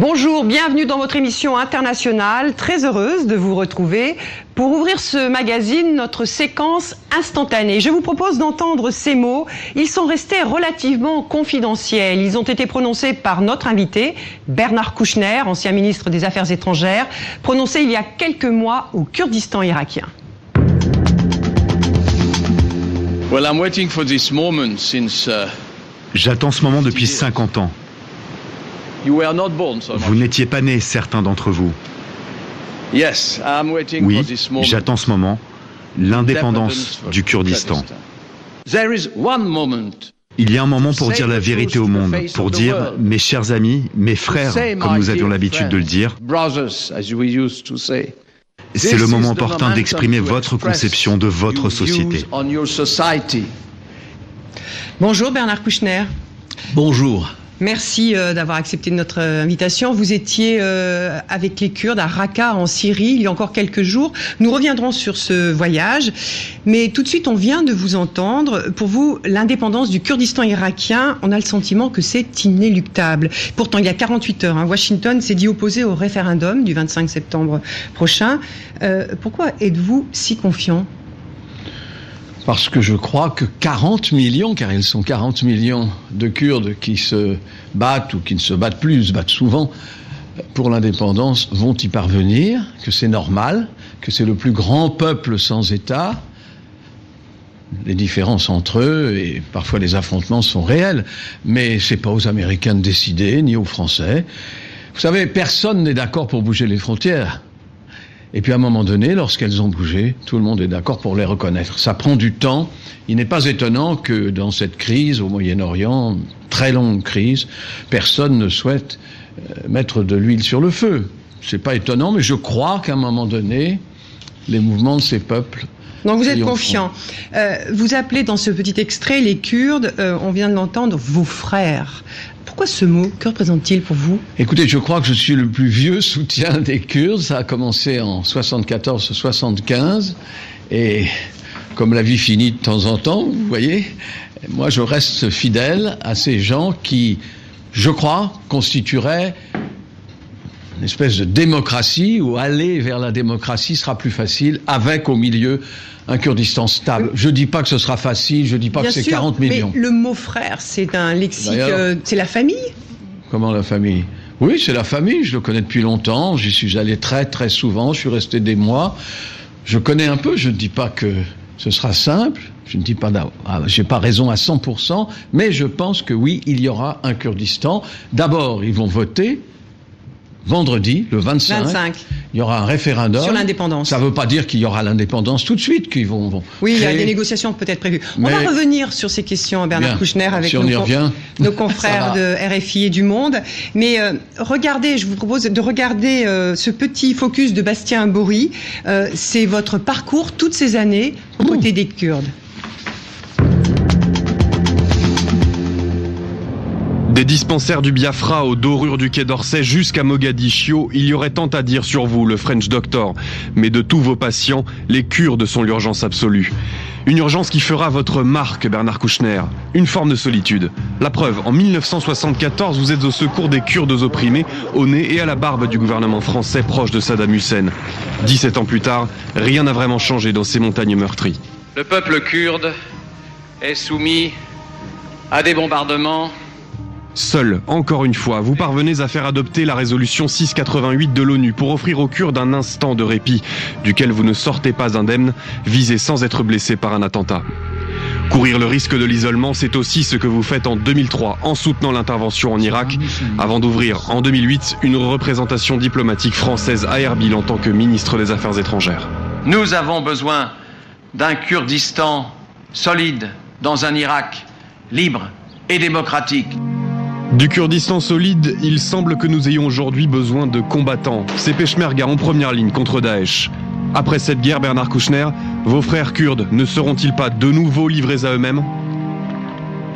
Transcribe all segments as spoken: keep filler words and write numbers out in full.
Bonjour, bienvenue dans votre émission internationale. Très heureuse de vous retrouver pour ouvrir ce magazine, notre séquence instantanée. Je vous propose d'entendre ces mots. Ils sont restés relativement confidentiels. Ils ont été prononcés par notre invité, Bernard Kouchner, ancien ministre des Affaires étrangères, prononcés il y a quelques mois au Kurdistan irakien. Well, I'm waiting for this moment since, uh... J'attends ce moment depuis cinquante ans. Vous n'étiez pas nés, certains d'entre vous. Oui, j'attends ce moment, l'indépendance du Kurdistan. Il y a un moment pour dire la vérité au monde, pour dire, mes chers amis, mes frères, comme nous avions l'habitude de le dire. C'est le moment opportun d'exprimer votre conception de votre société. Bonjour Bernard Kouchner. Bonjour. Merci euh, d'avoir accepté notre euh, invitation. Vous étiez euh, avec les Kurdes à Raqqa en Syrie il y a encore quelques jours. Nous reviendrons sur ce voyage. Mais tout de suite, on vient de vous entendre. Pour vous, l'indépendance du Kurdistan irakien, on a le sentiment que c'est inéluctable. Pourtant, il y a quarante-huit heures, hein, Washington s'est dit opposé au référendum du vingt-cinq septembre prochain. Euh, pourquoi êtes-vous si confiant ? Parce que je crois que quarante millions, car ils sont quarante millions de Kurdes qui se battent ou qui ne se battent plus, se battent souvent pour l'indépendance, vont y parvenir, que c'est normal, que c'est le plus grand peuple sans État. Les différences entre eux et parfois les affrontements sont réels, mais c'est pas aux Américains de décider, ni aux Français. Vous savez, personne n'est d'accord pour bouger les frontières. Et puis à un moment donné, lorsqu'elles ont bougé, tout le monde est d'accord pour les reconnaître. Ça prend du temps. Il n'est pas étonnant que dans cette crise au Moyen-Orient, très longue crise, personne ne souhaite euh, mettre de l'huile sur le feu. C'est pas étonnant, mais je crois qu'à un moment donné, les mouvements de ces peuples... Donc vous êtes confiant. Euh, vous appelez dans ce petit extrait les Kurdes, euh, on vient de l'entendre, vos frères. Pourquoi ce mot ? Que représente-t-il pour vous ? Écoutez, je crois que je suis le plus vieux soutien des Kurdes. Ça a commencé en soixante-quatorze soixante-quinze. Et comme la vie finit de temps en temps, vous voyez, moi je reste fidèle à ces gens qui, je crois, constitueraient une espèce de démocratie où aller vers la démocratie sera plus facile avec au milieu un Kurdistan stable. Je dis pas que ce sera facile, je dis pas Bien que c'est sûr, quarante millions. Mais le mot frère, c'est un lexique, euh, c'est la famille ? Comment la famille ? Oui, c'est la famille, je le connais depuis longtemps, j'y suis allé très très souvent, je suis resté des mois. Je connais un peu, je ne dis pas que ce sera simple, je ne dis pas, ah, j'ai pas raison à cent pour cent, mais je pense que oui, il y aura un Kurdistan. D'abord, ils vont voter. Vendredi, le vingt-cinq, vingt-cinq, il y aura un référendum. Sur l'indépendance. Ça ne veut pas dire qu'il y aura l'indépendance tout de suite, qu'ils vont, vont Oui, créer... il y a des négociations peut-être prévues. On Mais... va revenir sur ces questions, Bernard Bien. Kouchner, avec si nos, con... nos confrères de R F I et du Monde. Mais euh, regardez, je vous propose de regarder euh, ce petit focus de Bastien Bory. Euh, c'est votre parcours toutes ces années aux côtés des Kurdes. Des dispensaires du Biafra aux dorures du Quai d'Orsay jusqu'à Mogadiscio, il y aurait tant à dire sur vous, le French Doctor. Mais de tous vos patients, les Kurdes sont l'urgence absolue. Une urgence qui fera votre marque, Bernard Kouchner. Une forme de solitude. La preuve, en mille neuf cent soixante-quatorze, vous êtes au secours des Kurdes opprimés, au nez et à la barbe du gouvernement français proche de Saddam Hussein. dix-sept ans plus tard, rien n'a vraiment changé dans ces montagnes meurtries. Le peuple kurde est soumis à des bombardements. Seul, encore une fois, vous parvenez à faire adopter la résolution six cent quatre-vingt-huit de l'ONU pour offrir aux Kurdes un instant de répit, duquel vous ne sortez pas indemne, visé sans être blessé par un attentat. Courir le risque de l'isolement, c'est aussi ce que vous faites en deux mille trois en soutenant l'intervention en Irak, avant d'ouvrir en deux mille huit une représentation diplomatique française à Erbil en tant que ministre des Affaires étrangères. Nous avons besoin d'un Kurdistan solide dans un Irak libre et démocratique. Du Kurdistan solide, il semble que nous ayons aujourd'hui besoin de combattants. Ces Peshmerga en première ligne contre Daesh. Après cette guerre, Bernard Kouchner, vos frères kurdes ne seront-ils pas de nouveau livrés à eux-mêmes ?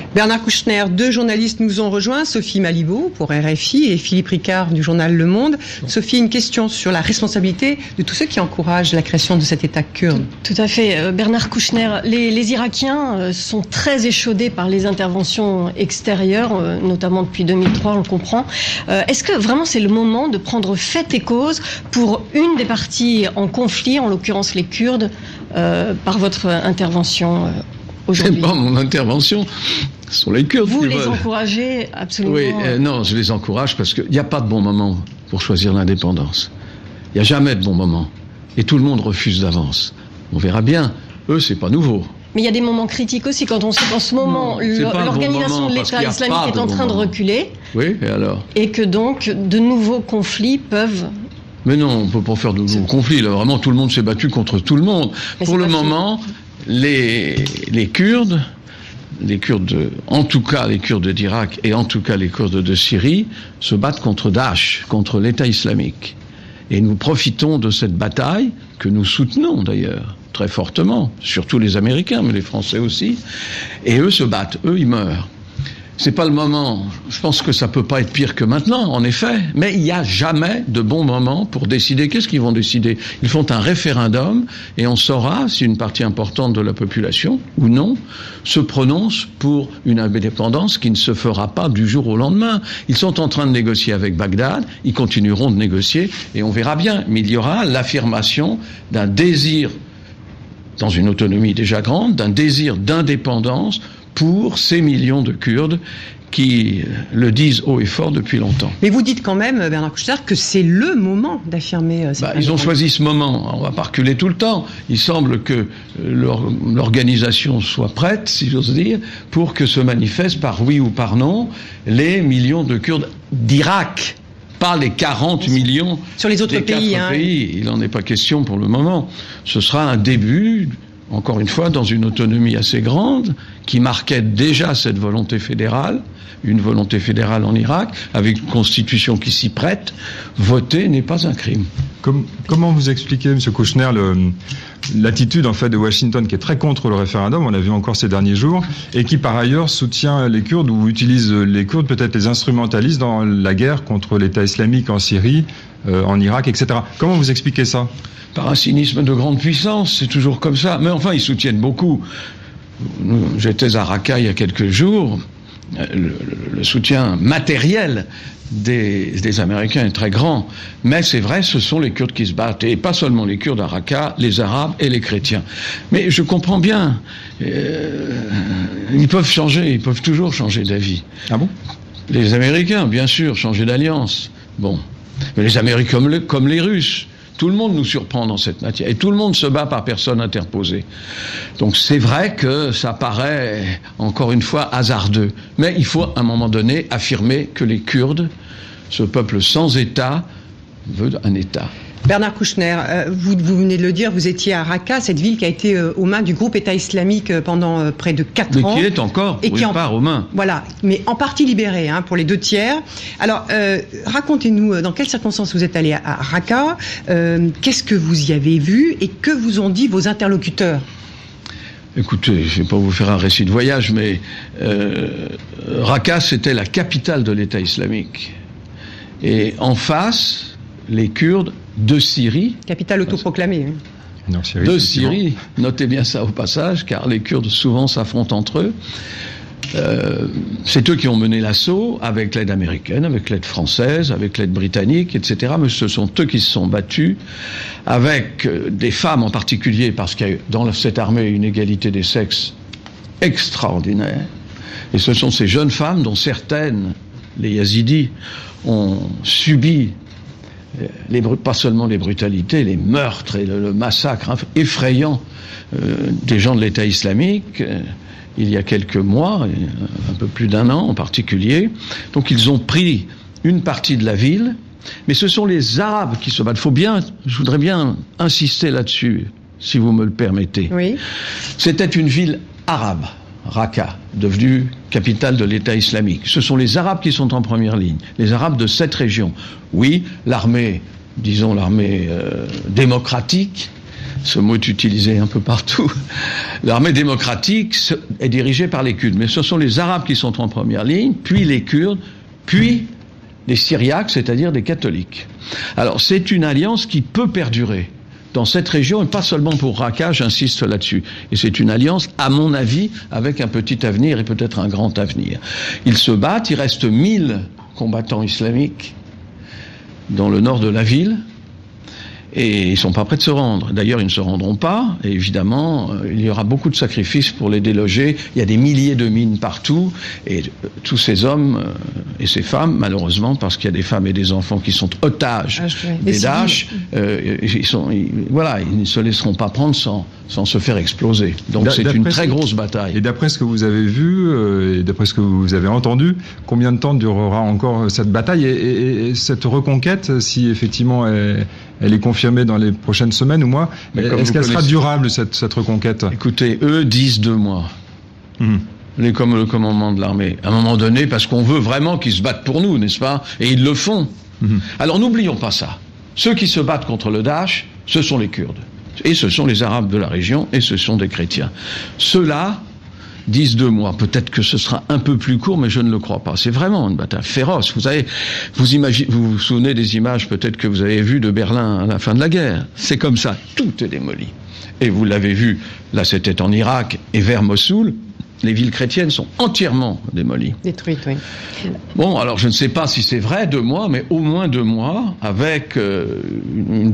Bernard Kouchner, deux journalistes nous ont rejoints, Sophie Malibaud pour R F I et Philippe Ricard du journal Le Monde. Sophie, une question sur la responsabilité de tous ceux qui encouragent la création de cet État kurde. Tout, tout à fait. Bernard Kouchner, les, les Irakiens sont très échaudés par les interventions extérieures, notamment depuis deux mille trois, on le comprend. Est-ce que vraiment c'est le moment de prendre fait et cause pour une des parties en conflit, en l'occurrence les Kurdes, euh, par votre intervention euh, aujourd'hui? C'est pas mon intervention. Ce sont les Kurdes. Vous qui les veulent. encouragez absolument? Oui, euh, non, je les encourage parce qu'il n'y a pas de bon moment pour choisir l'indépendance. Il n'y a jamais de bon moment. Et tout le monde refuse d'avance. On verra bien. Eux, c'est pas nouveau. Mais il y a des moments critiques aussi quand on sait qu'en ce moment, l'organisation bon de l'État islamique est en train de reculer. Oui, et alors? Et que donc, de nouveaux conflits peuvent... Mais non, on ne peut pas faire de nouveaux conflits. Là, vraiment, tout le monde s'est battu contre tout le monde. Mais pour le moment, les, les Kurdes... Les Kurdes, en tout cas les Kurdes d'Irak et en tout cas les Kurdes de Syrie, se battent contre Daesh, contre l'État islamique. Et nous profitons de cette bataille, que nous soutenons d'ailleurs, très fortement, surtout les Américains, mais les Français aussi. Et eux se battent, eux ils meurent. C'est pas le moment. Je pense que ça peut pas être pire que maintenant, en effet. Mais il n'y a jamais de bon moment pour décider. Qu'est-ce qu'ils vont décider? Ils font un référendum et on saura si une partie importante de la population, ou non, se prononce pour une indépendance qui ne se fera pas du jour au lendemain. Ils sont en train de négocier avec Bagdad, ils continueront de négocier et on verra bien. Mais il y aura l'affirmation d'un désir, dans une autonomie déjà grande, d'un désir d'indépendance pour ces millions de Kurdes qui le disent haut et fort depuis longtemps. Mais vous dites quand même, Bernard Kouchner, que c'est le moment d'affirmer... Euh, bah, ils ont choisi ce moment, on va pas reculer tout le temps. Il semble que leur, l'organisation soit prête, si j'ose dire, pour que se manifestent par oui ou par non les millions de Kurdes d'Irak. Pas les quarante millions sur les autres des pays. quatre hein. pays. Il n'en est pas question pour le moment. Ce sera un début, encore une fois, dans une autonomie assez grande, qui marquait déjà cette volonté fédérale, une volonté fédérale en Irak, avec une constitution qui s'y prête. Voter n'est pas un crime. Comme, comment vous expliquez, M. Kouchner, le, l'attitude en fait de Washington qui est très contre le référendum, on l'a vu encore ces derniers jours, et qui par ailleurs soutient les Kurdes ou utilise les Kurdes, peut-être les instrumentalise dans la guerre contre l'État islamique en Syrie, euh, en Irak, et cetera. Comment vous expliquez ça? Par un cynisme de grande puissance, c'est toujours comme ça. Mais enfin, ils soutiennent beaucoup. J'étais à Raqqa il y a quelques jours. Le, le, le soutien matériel des, des Américains est très grand. Mais c'est vrai, ce sont les Kurdes qui se battent. Et pas seulement les Kurdes à Raqqa, les Arabes et les chrétiens. Mais je comprends bien. Euh, ils peuvent changer, ils peuvent toujours changer d'avis. Ah bon? Les Américains, bien sûr, changer d'alliance. Bon. Mais les Américains comme, le, comme les Russes. Tout le monde nous surprend dans cette matière. Et tout le monde se bat par personne interposée. Donc c'est vrai que ça paraît, encore une fois, hasardeux. Mais il faut, à un moment donné, affirmer que les Kurdes, ce peuple sans État, veut un État. Bernard Kouchner, euh, vous, vous venez de le dire, vous étiez à Raqqa, cette ville qui a été euh, aux mains du groupe État islamique euh, pendant euh, près de quatre ans. Mais qui est encore, et pour qui une en, part, aux mains. Voilà, mais en partie libérée, hein, pour les deux tiers. Alors, euh, racontez-nous, euh, dans quelles circonstances vous êtes allé à, à Raqqa, euh, qu'est-ce que vous y avez vu et que vous ont dit vos interlocuteurs? Écoutez, je ne vais pas vous faire un récit de voyage, mais euh, Raqqa, c'était la capitale de l'État islamique. Et en face, les Kurdes de Syrie. Capitale autoproclamée. Hein. Non, Syrie, de Syrie, notez bien ça au passage, car les Kurdes souvent s'affrontent entre eux. Euh, c'est eux qui ont mené l'assaut avec l'aide américaine, avec l'aide française, avec l'aide britannique, et cetera. Mais ce sont eux qui se sont battus, avec des femmes en particulier, parce qu'il y a dans cette armée une égalité des sexes extraordinaire. Et ce sont ces jeunes femmes dont certaines, les Yazidis, ont subi les, pas seulement les brutalités, les meurtres et le, le massacre hein, effrayant euh, des gens de l'État islamique euh, il y a quelques mois, un peu plus d'un an en particulier. Donc ils ont pris une partie de la ville, mais ce sont les Arabes qui se battent. Faut bien, je voudrais bien insister là-dessus, si vous me le permettez. Oui. C'était une ville arabe, Raqqa, devenue capitale de l'État islamique. Ce sont les Arabes qui sont en première ligne, les Arabes de cette région. Oui, l'armée, disons l'armée euh, démocratique, ce mot est utilisé un peu partout. L'armée démocratique est dirigée par les Kurdes, mais ce sont les Arabes qui sont en première ligne, puis les Kurdes, puis les Syriaques, c'est-à-dire des catholiques. Alors c'est une alliance qui peut perdurer dans cette région, et pas seulement pour Raqqa, j'insiste là-dessus. Et c'est une alliance, à mon avis, avec un petit avenir et peut-être un grand avenir. Ils se battent, il reste mille combattants islamiques dans le nord de la ville, et ils sont pas prêts de se rendre. D'ailleurs, ils ne se rendront pas, et évidemment, il y aura beaucoup de sacrifices pour les déloger. Il y a des milliers de mines partout, et tous ces hommes et ces femmes, malheureusement, parce qu'il y a des femmes et des enfants qui sont otages des Daesh, euh, ils sont, ils, voilà, ils ne se laisseront pas prendre sans, sans se faire exploser. Donc c'est une très grosse bataille. Et d'après ce que vous avez vu, euh, et d'après ce que vous avez entendu, combien de temps durera encore cette bataille et, et, et cette reconquête, si effectivement elle, elle est confirmée dans les prochaines semaines ou mois, est-ce qu'elle sera durable, cette, cette reconquête? Écoutez, eux disent deux mois. Mmh. Les, comme le commandement de l'armée. À un moment donné, parce qu'on veut vraiment qu'ils se battent pour nous, n'est-ce pas? Et ils le font. Mmh. Alors n'oublions pas ça. Ceux qui se battent contre le Daesh, ce sont les Kurdes. Et ce sont les Arabes de la région, et ce sont des chrétiens. Ceux-là disent deux mois. Peut-être que ce sera un peu plus court, mais je ne le crois pas. C'est vraiment une bataille féroce. Vous savez, vous imaginez, vous vous souvenez des images peut-être que vous avez vues de Berlin à la fin de la guerre. C'est comme ça. Tout est démoli. Et vous l'avez vu, là c'était en Irak et vers Mossoul. Les villes chrétiennes sont entièrement démolies. Détruites, oui. Bon, alors je ne sais pas si c'est vrai, deux mois, mais au moins deux mois, avec euh, une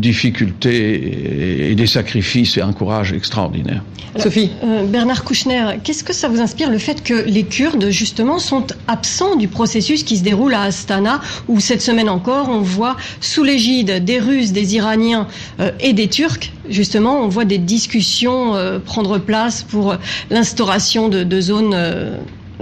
difficulté et des sacrifices et un courage extraordinaire. Alors, Sophie euh, Bernard Kouchner, qu'est-ce que ça vous inspire, le fait que les Kurdes, justement, sont absents du processus qui se déroule à Astana, où cette semaine encore, on voit, sous l'égide des Russes, des Iraniens euh, et des Turcs, justement, on voit des discussions euh, prendre place pour l'instauration de, de zones euh,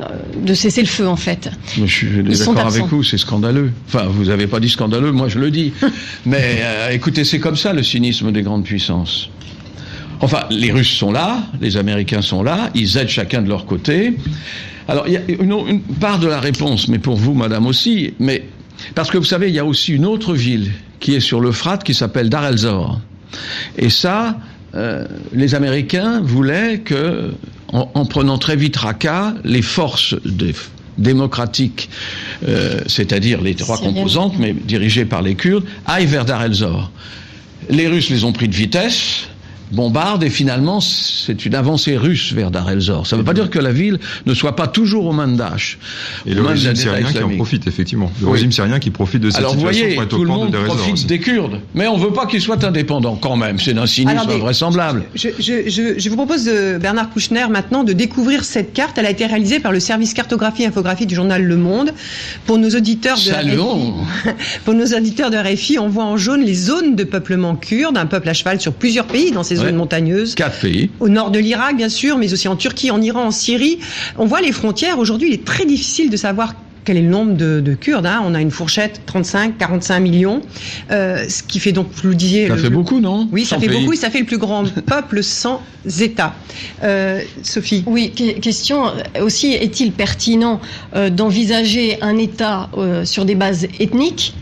de cessez-le-feu, en fait. Je suis d'accord avec vous, c'est scandaleux. Enfin, vous n'avez pas dit scandaleux, moi je le dis. Mais euh, écoutez, c'est comme ça le cynisme des grandes puissances. Enfin, les Russes sont là, les Américains sont là, ils aident chacun de leur côté. Alors, il y a une, une part de la réponse, mais pour vous, madame aussi, mais parce que vous savez, il y a aussi une autre ville qui est sur l'Euphrate qui s'appelle Dar el-Zor. Et ça, euh, les Américains voulaient que, en, en prenant très vite Raqqa, les forces de, démocratiques, euh, c'est-à-dire les trois Syrienne. composantes, mais dirigées par les Kurdes, aillent vers Dar el-Zor. Les Russes les ont pris de vitesse, bombardent, et finalement, c'est une avancée russe vers Dar el-Zor. Ça ne veut pas dire que la ville ne soit pas toujours aux mains de Daesh. Et le régime syrien qui en profite, effectivement. Le oui. régime syrien qui profite de cette Alors, situation voyez, pour être tout au port de Dar el-Zor. Tout le monde profite aussi. des Kurdes. Mais on ne veut pas qu'ils soient indépendants, quand même. C'est d'un cynisme Alors, invraisemblable. Je, je, je, je vous propose, de, Bernard Kouchner, maintenant, de découvrir cette carte. Elle a été réalisée par le service cartographie et infographie du journal Le Monde. Pour nos auditeurs de Salut. R F I, pour nos auditeurs de R F I, on voit en jaune les zones de peuplement kurde, un peuple à cheval sur plusieurs pays dans ces zones ouais. montagneuses. Quatre pays. Au nord de l'Irak, bien sûr, mais aussi en Turquie, en Iran, en Syrie. On voit les frontières. Aujourd'hui, il est très difficile de savoir quel est le nombre de, de Kurdes. Hein. On a une fourchette trente-cinq, quarante-cinq millions, euh, ce qui fait donc, vous le disiez... Ça le, fait beaucoup, non? Oui, ça fait pays. beaucoup, et ça fait le plus grand peuple sans État. Euh, Sophie? Oui, question aussi, est-il pertinent euh, d'envisager un État euh, sur des bases ethniques?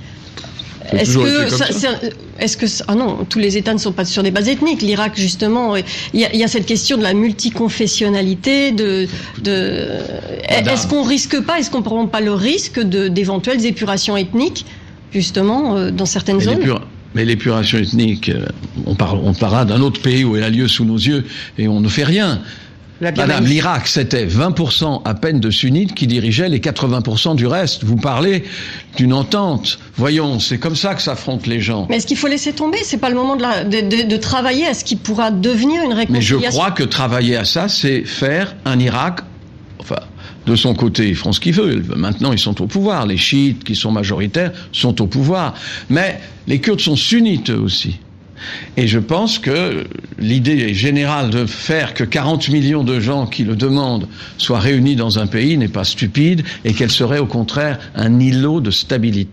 Est-ce que, ça, ça. est-ce que, ah non, tous les États ne sont pas sur des bases ethniques. L'Irak, justement, il y a, il y a cette question de la multiconfessionnalité, de, de, Madame. Est-ce qu'on risque pas, est-ce qu'on prend pas le risque de, d'éventuelles épurations ethniques, justement, dans certaines mais zones? l'épure, mais l'épuration ethnique, on parle, on parlera d'un autre pays où elle a lieu sous nos yeux et on ne fait rien. Madame, l'Irak, c'était vingt pour cent à peine de sunnites qui dirigeaient les quatre-vingts pour cent du reste. Vous parlez d'une entente. Voyons, c'est comme ça que s'affrontent les gens. Mais est-ce qu'il faut laisser tomber? C'est pas le moment de, la, de, de, de travailler à ce qui pourra devenir une réconciliation? Mais je crois que travailler à ça, c'est faire un Irak, enfin, de son côté, ils feront ce qu'ils veulent. Maintenant, ils sont au pouvoir. Les chiites, qui sont majoritaires, sont au pouvoir. Mais les Kurdes sont sunnites eux aussi. Et je pense que l'idée générale de faire que quarante millions de gens qui le demandent soient réunis dans un pays n'est pas stupide et qu'elle serait au contraire un îlot de stabilité.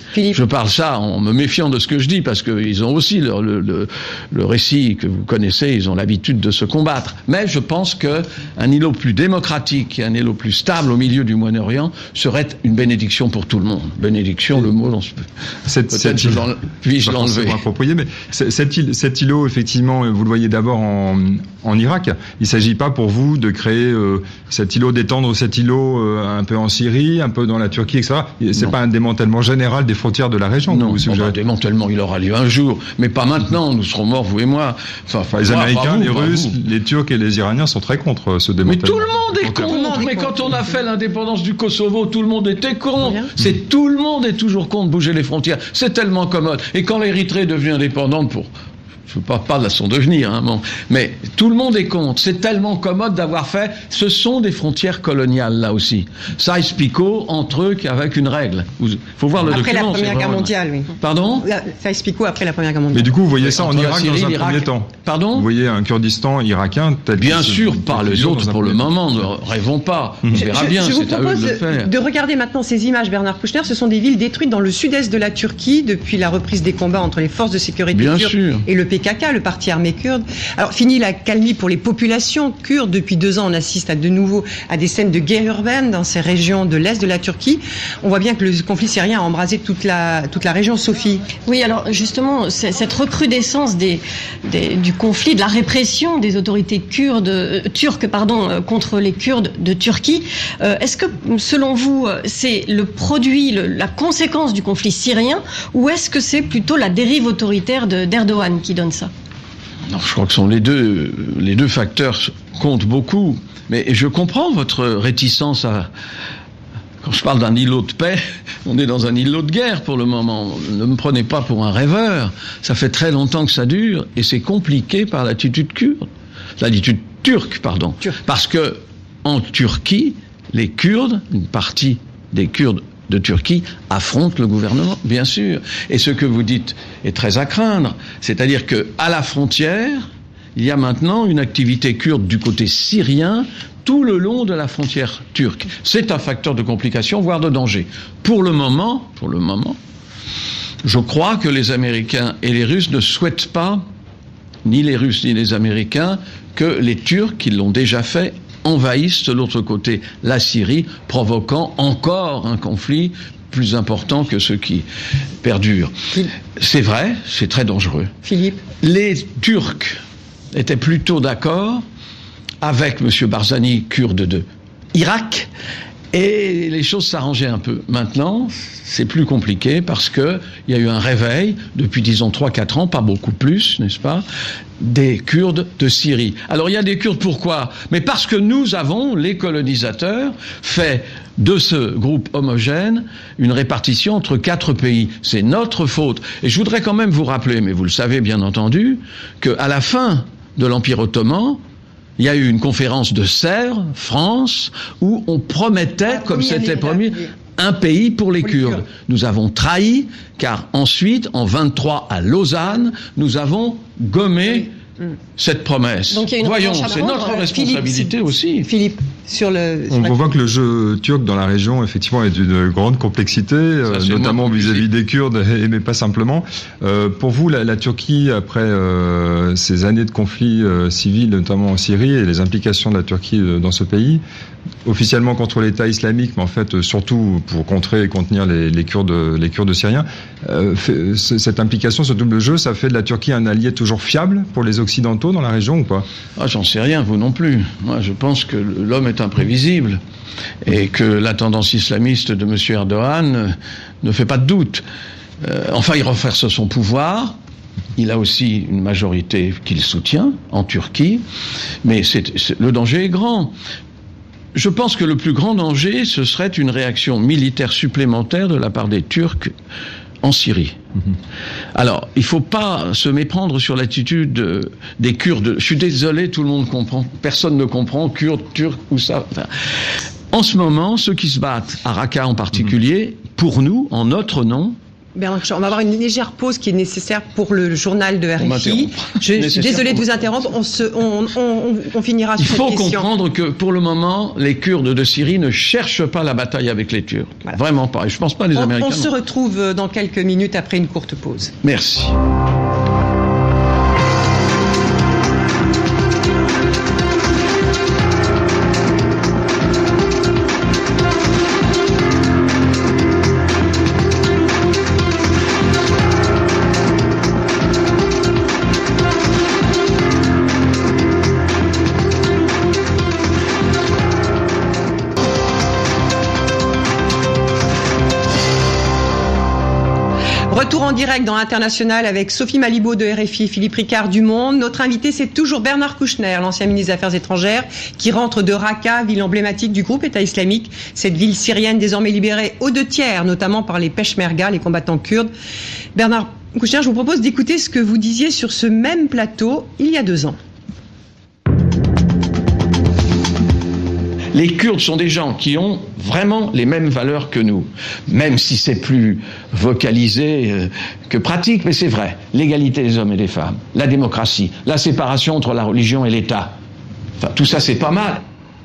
Philippe. Je parle ça en me méfiant de ce que je dis, parce qu'ils ont aussi le, le, le, le récit que vous connaissez, ils ont l'habitude de se combattre. Mais je pense qu'un îlot plus démocratique et un îlot plus stable au milieu du Moyen-Orient serait une bénédiction pour tout le monde. Bénédiction, le mot, on se peut. Cette, peut-être cette, puis-je l'enlever. approprié, mais cet, île, cet îlot, effectivement, vous le voyez d'abord en, en Irak. Il ne s'agit pas pour vous de créer euh, cet îlot, d'étendre cet îlot euh, un peu en Syrie, un peu dans la Turquie, et cetera. C'est pas un démantèlement général des frontières de la région. Non, bon, bah, démantèlement, il aura lieu un jour, mais pas maintenant. Nous serons morts, vous et moi. Enfin, enfin les moi, Américains, vous, les Russes, vous. les Turcs et les Iraniens sont très contre ce démantèlement. Mais tout le monde est contre. Mais quand on a fait l'indépendance du Kosovo, tout le monde était contre. C'est tout le monde est toujours contre bouger les frontières. C'est tellement commode. Et quand l'Érythrée est devenue indépendante pour je ne parle pas de son devenir, hein, bon. Mais tout le monde est contre. C'est tellement commode d'avoir fait. Ce sont des frontières coloniales, là aussi. Sykes-Picot, entre eux, avec une règle. Il faut voir le après document. Après la Première Guerre mondiale, oui. Pardon Sykes-Picot après la Première Guerre mondiale. Mais du coup, vous voyez ça entre en Irak Syrie, dans un l'Irak. premier temps. Pardon. Vous voyez un Kurdistan irakien tel Bien que sûr, par les autres pour le moment. Ne rêvons pas. On je, verra je, bien. Je vous c'est à eux de le faire. De regarder maintenant ces images, Bernard Kouchner. Ce sont des villes détruites dans le sud-est de la Turquie depuis la reprise des combats entre les forces de sécurité turques et le P K K, le parti armé kurde. Alors, fini la calmie pour les populations kurdes. Depuis deux ans, on assiste à de nouveau à des scènes de guerre urbaine dans ces régions de l'Est de la Turquie. On voit bien que le conflit syrien a embrasé toute la, toute la région. Sophie. Oui, alors justement, cette recrudescence des, des, du conflit, de la répression des autorités kurdes, euh, turques pardon, euh, contre les Kurdes de Turquie, euh, est-ce que, selon vous, c'est le produit, le, la conséquence du conflit syrien, ou est-ce que c'est plutôt la dérive autoritaire de, d'Erdogan qui donne ça ? Non, je crois que sont les deux, les deux facteurs comptent beaucoup. Mais je comprends votre réticence à... Quand je parle d'un îlot de paix, on est dans un îlot de guerre pour le moment. Ne me prenez pas pour un rêveur. Ça fait très longtemps que ça dure et c'est compliqué par l'attitude kurde. L'attitude turque, pardon. Turc. Parce que, en Turquie, les Kurdes, une partie des Kurdes de Turquie affrontent le gouvernement, bien sûr. Et ce que vous dites est très à craindre. C'est-à-dire que, à la frontière, il y a maintenant une activité kurde du côté syrien tout le long de la frontière turque. C'est un facteur de complication, voire de danger. Pour le moment, pour le moment, je crois que les Américains et les Russes ne souhaitent pas, ni les Russes ni les Américains, que les Turcs, qui l'ont déjà fait, envahissent de l'autre côté la Syrie, provoquant encore un conflit plus important que ceux qui perdurent. C'est vrai, c'est très dangereux. Philippe. Les Turcs étaient plutôt d'accord avec M. Barzani, kurde de Irak, et les choses s'arrangeaient un peu. Maintenant, c'est plus compliqué parce que il y a eu un réveil depuis, disons, trois quatre ans, pas beaucoup plus, n'est-ce pas, des Kurdes de Syrie. Alors, il y a des Kurdes, pourquoi ? Mais parce que nous avons, les colonisateurs, fait de ce groupe homogène une répartition entre quatre pays. C'est notre faute. Et je voudrais quand même vous rappeler, mais vous le savez bien entendu, qu'à la fin de l'Empire ottoman, il y a eu une conférence de Sèvres, France, où on promettait, ah, comme c'était promis, un pays pour les Kurdes. Nous avons trahi, car ensuite, en vingt-trois, à Lausanne, nous avons gommé oui. cette promesse. Donc, il y a une Voyons, c'est notre euh, responsabilité Philippe, aussi. Philippe, sur le... Sur on la... voit que le jeu turc dans la région, effectivement, est d'une grande complexité, Ça, notamment vis-à-vis des Kurdes, mais pas simplement. Euh, pour vous, la, la Turquie, après euh, ces années de conflits euh, civils, notamment en Syrie, et les implications de la Turquie euh, dans ce pays, officiellement contre l'État islamique, mais en fait, euh, surtout pour contrer et contenir les, les Kurdes, les Kurdes syriens, euh, fait, cette implication, ce double jeu, ça fait de la Turquie un allié toujours fiable pour les Occidentaux dans la région ou pas ? Ah, j'en sais rien, vous non plus. Moi, je pense que l'homme est imprévisible et que la tendance islamiste de M. Erdogan ne fait pas de doute. Euh, enfin, il renforce son pouvoir. Il a aussi une majorité qu'il soutient en Turquie, mais c'est, c'est, le danger est grand. Je pense que le plus grand danger, ce serait une réaction militaire supplémentaire de la part des Turcs en Syrie. Mmh. Alors, il ne faut pas se méprendre sur l'attitude euh, des Kurdes. Je suis désolé, tout le monde comprend. Personne ne comprend, Kurdes, Turcs, ou ça. Enfin, en ce moment, ceux qui se battent, à Raqqa en particulier, mmh. pour nous, en notre nom, Bernard Kouchner, on va avoir une légère pause qui est nécessaire pour le journal de R F I. Je, je suis désolée de vous interrompre. On, se, on, on, on finira sur cette question. Il faut comprendre que pour le moment, les Kurdes de Syrie ne cherchent pas la bataille avec les Turcs. Voilà. Vraiment pas. Et je pense pas les on, Américains. On se retrouve dans quelques minutes après une courte pause. Merci. Retour en direct dans l'International avec Sophie Malibaud de R F I, Philippe Ricard du Monde. Notre invité, c'est toujours Bernard Kouchner, l'ancien ministre des Affaires étrangères, qui rentre de Raqqa, ville emblématique du groupe État islamique. Cette ville syrienne désormais libérée aux deux tiers, notamment par les Peshmerga, les combattants kurdes. Bernard Kouchner, je vous propose d'écouter ce que vous disiez sur ce même plateau il y a deux ans. Les Kurdes sont des gens qui ont vraiment les mêmes valeurs que nous, même si c'est plus vocalisé euh, que pratique, mais c'est vrai. L'égalité des hommes et des femmes, la démocratie, la séparation entre la religion et l'État. Enfin, tout ça, c'est pas mal.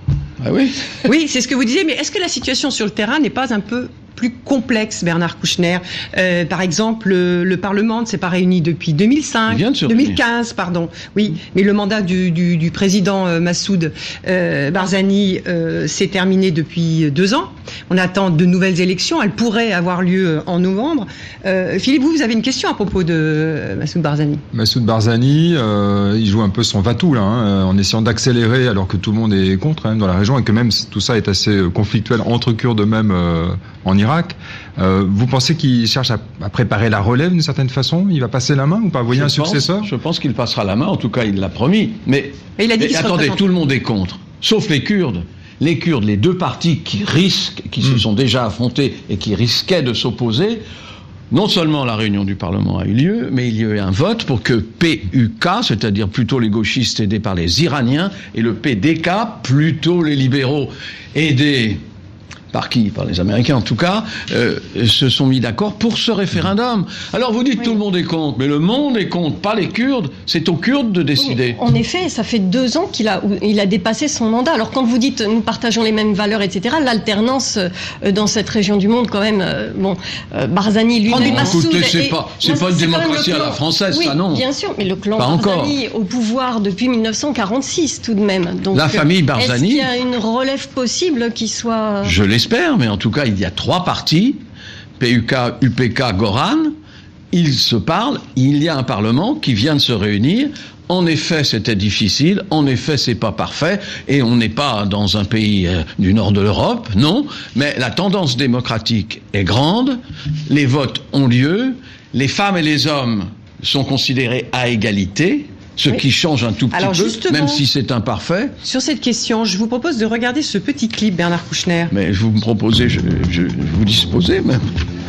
Ah oui. Oui, c'est ce que vous disiez, mais est-ce que la situation sur le terrain n'est pas un peu plus complexe, Bernard Kouchner? euh, Par exemple, le, le Parlement ne s'est pas réuni depuis deux mille cinq, deux mille quinze, pardon. Oui, mais le mandat du, du, du président euh, Massoud euh, Barzani euh, s'est terminé depuis deux ans. On attend de nouvelles élections. Elles pourraient avoir lieu en novembre. Euh, Philippe, vous, vous avez une question à propos de Massoud Barzani. Massoud Barzani, euh, il joue un peu son va-tout là, hein, en essayant d'accélérer alors que tout le monde est contre hein, dans la région et que même tout ça est assez conflictuel entre Kurdes eux-mêmes euh, en Irak. Euh, vous pensez qu'il cherche à, à préparer la relève d'une certaine façon? Il va passer la main ou pas? Vous voyez un successeur? Je pense qu'il passera la main, en tout cas il l'a promis. Mais, et il a dit mais attendez, tout le monde est contre, sauf les Kurdes. Les Kurdes, les deux partis qui risquent, qui mmh. se sont déjà affrontés et qui risquaient de s'opposer, non seulement la réunion du Parlement a eu lieu, mais il y a eu un vote pour que P U K, c'est-à-dire plutôt les gauchistes aidés par les Iraniens, et le P D K, plutôt les libéraux aidés par qui? Par les Américains en tout cas, euh, se sont mis d'accord pour ce référendum. Alors vous dites oui. Tout le monde est contre, mais le monde est contre, pas les Kurdes. C'est aux Kurdes de décider. Oui, en effet, ça fait deux ans qu'il a, il a dépassé son mandat. Alors quand vous dites nous partageons les mêmes valeurs, et cetera, l'alternance euh, dans cette région du monde, quand même, euh, bon, euh, Barzani lui-même... Écoutez, c'est pas, c'est non, pas une c'est démocratie à la française, oui, ça non. Bien sûr, mais le clan pas Barzani encore. Au pouvoir depuis mille neuf cent quarante-six tout de même. Donc, la famille Barzani... Est-ce qu'il y a une relève possible qui soit... Je l'espère, mais en tout cas, il y a trois partis, P U K, U P K, Goran, ils se parlent, il y a un Parlement qui vient de se réunir. En effet, c'était difficile, en effet, c'est pas parfait, et on n'est pas dans un pays euh, du nord de l'Europe, non, mais la tendance démocratique est grande, les votes ont lieu, les femmes et les hommes sont considérés à égalité, ce oui. qui change un tout petit Alors, peu, même si c'est imparfait. Sur cette question, je vous propose de regarder ce petit clip, Bernard Kouchner. Mais vous me proposez, je, je, je vous disposez même.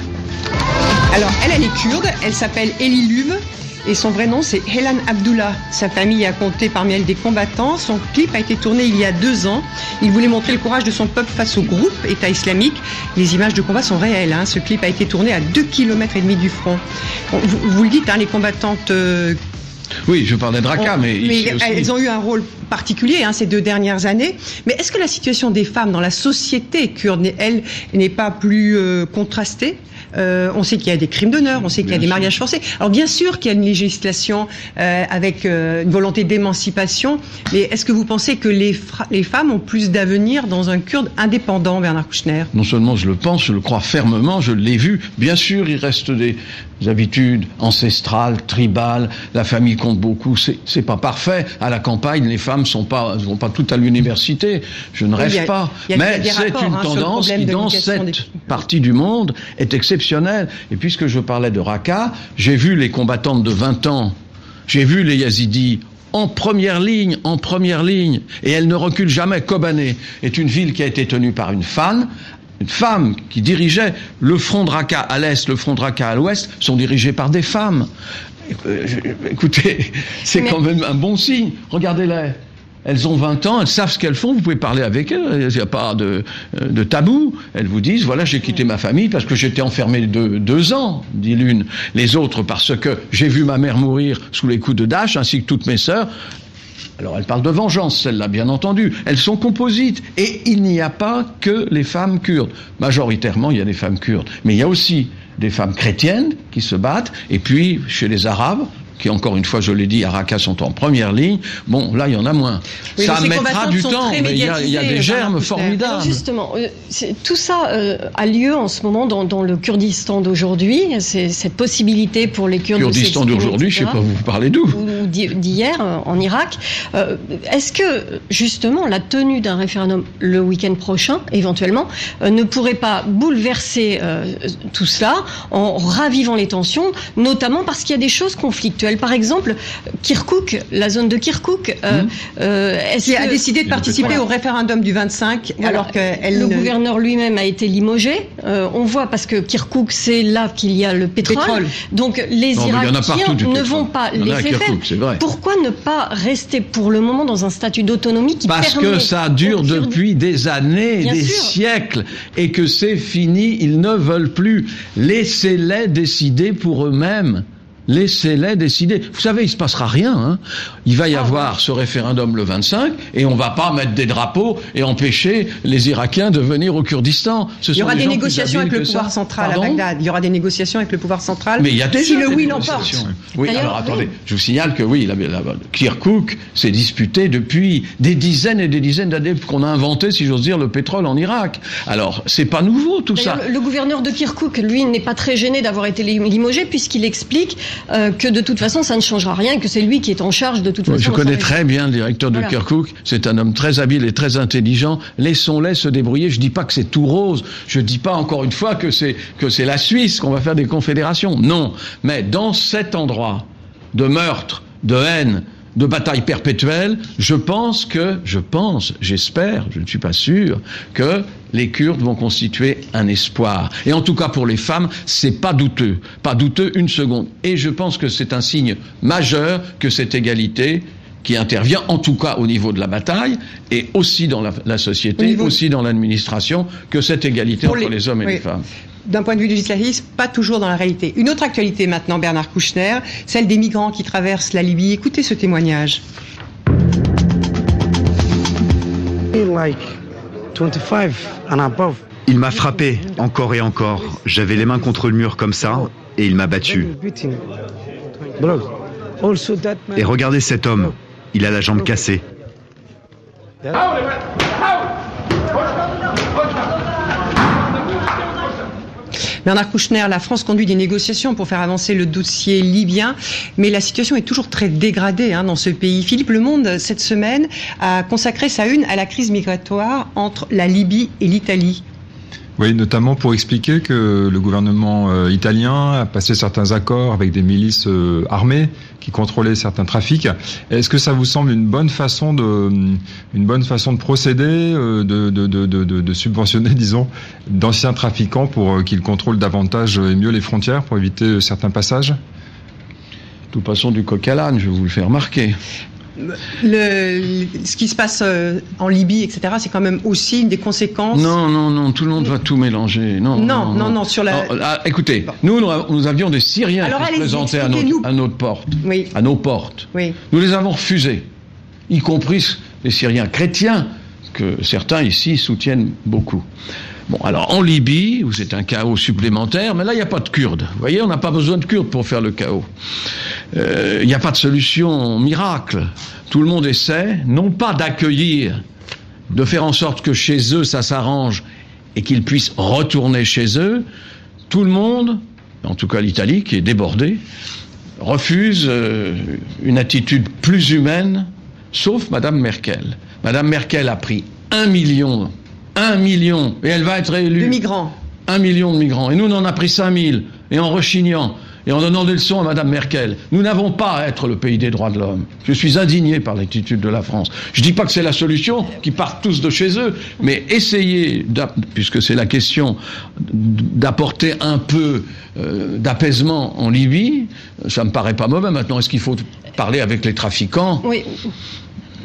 Alors, elle, elle est kurde, elle s'appelle Eli Luv, et son vrai nom, c'est Helan Abdullah. Sa famille a compté parmi elles des combattants. Son clip a été tourné il y a deux ans. Il voulait montrer le courage de son peuple face au groupe État islamique. Les images de combat sont réelles. Hein. Ce clip a été tourné à deux kilomètres et demi du front. Bon, vous, vous le dites, hein, les combattantes... Euh, Oui, je parlais de Raqqa, on, mais... mais ici aussi. Elles ont eu un rôle particulier hein, ces deux dernières années. Mais est-ce que la situation des femmes dans la société kurde, elle, n'est pas plus euh, contrastée? Euh, on sait qu'il y a des crimes d'honneur, on sait qu'il y a des mariages forcés. Alors bien sûr qu'il y a une législation euh, avec euh, une volonté d'émancipation, mais est-ce que vous pensez que les, les femmes ont plus d'avenir dans un Kurde indépendant, Bernard Kouchner? Non seulement je le pense, je le crois fermement, je l'ai vu. Bien sûr, il reste des habitudes ancestrales, tribales, la famille compte beaucoup, c'est, c'est pas parfait. À la campagne, les femmes sont pas, vont pas toutes à l'université, je ne rêve oui, a, pas. Mais c'est rapports, une hein, tendance qui, dans cette des... partie du monde, est exceptionnelle. Et puisque je parlais de Raqqa, j'ai vu les combattantes de vingt ans, j'ai vu les Yazidis en première ligne, en première ligne, et elles ne reculent jamais. Kobané est une ville qui a été tenue par une femme, une femme qui dirigeait le front de Raqqa à l'est, le front de Raqqa à l'ouest, sont dirigés par des femmes. Écoutez, c'est Mais... quand même un bon signe. Regardez-les. elles ont vingt ans, elles savent ce qu'elles font, vous pouvez parler avec elles, il n'y a pas de, de tabou. Elles vous disent, voilà, j'ai quitté ma famille parce que j'étais enfermé de deux ans, dit l'une. Les autres, parce que j'ai vu ma mère mourir sous les coups de Daesh, ainsi que toutes mes sœurs. Alors, elles parlent de vengeance, celles-là, bien entendu. Elles sont composites. Et il n'y a pas que les femmes kurdes. Majoritairement, il y a des femmes kurdes. Mais il y a aussi des femmes chrétiennes qui se battent. Et puis, chez les Arabes, qui, encore une fois, je l'ai dit, à Raqqa sont en première ligne. Bon, là, il y en a moins. Oui, ça mettra du temps, mais il y, y a des germes formidables. Alors justement, euh, tout ça euh, a lieu en ce moment dans, dans le Kurdistan d'aujourd'hui. C'est cette possibilité pour les Kurdes Kurdistan de d'aujourd'hui, je ne sais pas, vous parlez d'où ? Ou d'hier, en Irak. Euh, Est-ce que, justement, la tenue d'un référendum le week-end prochain, éventuellement, euh, ne pourrait pas bouleverser euh, tout cela en ravivant les tensions, notamment parce qu'il y a des choses conflictuelles. Par exemple, Kirkouk, la zone de Kirkouk, euh, mmh. euh, qui a décidé de participer voilà. au référendum du vingt-cinq, voilà. alors que elle le ne... gouverneur lui-même a été limogé. Euh, on voit parce que Kirkouk, c'est là qu'il y a le pétrole. pétrole. Donc les non, Irakiens ne vont pas laisser faire. Pourquoi ne pas rester pour le moment dans un statut d'autonomie qui parce permet... Parce que ça dure depuis des années, Bien des sûr. siècles, et que c'est fini, ils ne veulent plus. Laissez-les décider pour eux-mêmes. Laissez-les décider. Vous savez, il se passera rien. Hein. Il va y ah, avoir ouais. ce référendum le vingt-cinq et on va pas mettre des drapeaux et empêcher les Irakiens de venir au Kurdistan. Ce il y aura des, des négociations avec le pouvoir ça. central Pardon à Bagdad. Il y aura des négociations avec le pouvoir central. Mais il y a déjà si le oui l'emporte. Oui, alors attendez. Oui. Je vous signale que oui, la, la, la, Kirkouk s'est disputé depuis des dizaines et des dizaines d'années qu'on a inventé, si j'ose dire, le pétrole en Irak. Alors, c'est pas nouveau tout ça. Le, le gouverneur de Kirkouk, lui, n'est pas très gêné d'avoir été limogé puisqu'il explique Euh, que de toute façon ça ne changera rien et que c'est lui qui est en charge de toute façon. Je connais très bien le directeur de voilà. Kirkouk, c'est un homme très habile et très intelligent. Laissons-les se débrouiller. Je dis pas que c'est tout rose, je dis pas encore une fois que c'est que c'est la Suisse qu'on va faire des confédérations. Non, mais dans cet endroit de meurtre, de haine, de bataille perpétuelle, je pense que, je pense, j'espère, je ne suis pas sûr, que les Kurdes vont constituer un espoir. Et en tout cas pour les femmes, c'est pas douteux, pas douteux une seconde. Et je pense que c'est un signe majeur que cette égalité qui intervient, en tout cas au niveau de la bataille, et aussi dans la, la société, niveau... aussi dans l'administration, que cette égalité pour entre les, les hommes et oui. les femmes. D'un point de vue législatif, pas toujours dans la réalité. Une autre actualité maintenant, Bernard Kouchner, celle des migrants qui traversent la Libye. Écoutez ce témoignage. Il m'a frappé encore et encore. J'avais les mains contre le mur comme ça et il m'a battu. Et regardez cet homme, il a la jambe cassée. Bernard Kouchner, la France conduit des négociations pour faire avancer le dossier libyen, mais la situation est toujours très dégradée hein, dans ce pays. Philippe Le Monde, cette semaine, a consacré sa une à la crise migratoire entre la Libye et l'Italie. Oui, notamment pour expliquer que le gouvernement euh, italien a passé certains accords avec des milices euh, armées qui contrôlaient certains trafics. Est-ce que ça vous semble une bonne façon de, une bonne façon de procéder, euh, de, de, de, de, de subventionner, disons, d'anciens trafiquants pour euh, qu'ils contrôlent davantage et mieux les frontières pour éviter certains passages ? De toute façon, du coq à l'âne, je vais vous le faire remarquer. Le, ce qui se passe en Libye, et cetera, c'est quand même aussi une des conséquences. Non, non, non, tout le monde va tout mélanger. Non, non, non, non, non, non sur la. Non, là, écoutez, nous, nous avions des Syriens Alors, qui se présentaient à notre, à notre porte, oui. à nos portes. Oui. Nous les avons refusés, y compris les Syriens chrétiens que certains ici soutiennent beaucoup. Bon, alors en Libye, où c'est un chaos supplémentaire, mais là il n'y a pas de Kurdes. Vous voyez, on n'a pas besoin de Kurdes pour faire le chaos. Il euh, n'y a pas de solution miracle. Tout le monde essaie, non pas d'accueillir, de faire en sorte que chez eux ça s'arrange et qu'ils puissent retourner chez eux. Tout le monde, en tout cas l'Italie qui est débordée, refuse euh, une attitude plus humaine, sauf Madame Merkel. Madame Merkel a pris un million, un million, et elle va être élue. De migrants. Un million de migrants. Et nous, on en a pris cinq mille. Et en rechignant, et en donnant des leçons à Madame Merkel. Nous n'avons pas à être le pays des droits de l'homme. Je suis indigné par l'attitude de la France. Je dis pas que c'est la solution, qu'ils partent tous de chez eux, mais essayez, puisque c'est la question, d'apporter un peu euh, d'apaisement en Libye. Ça me paraît pas mauvais. Maintenant, est-ce qu'il faut parler avec les trafiquants ? Oui.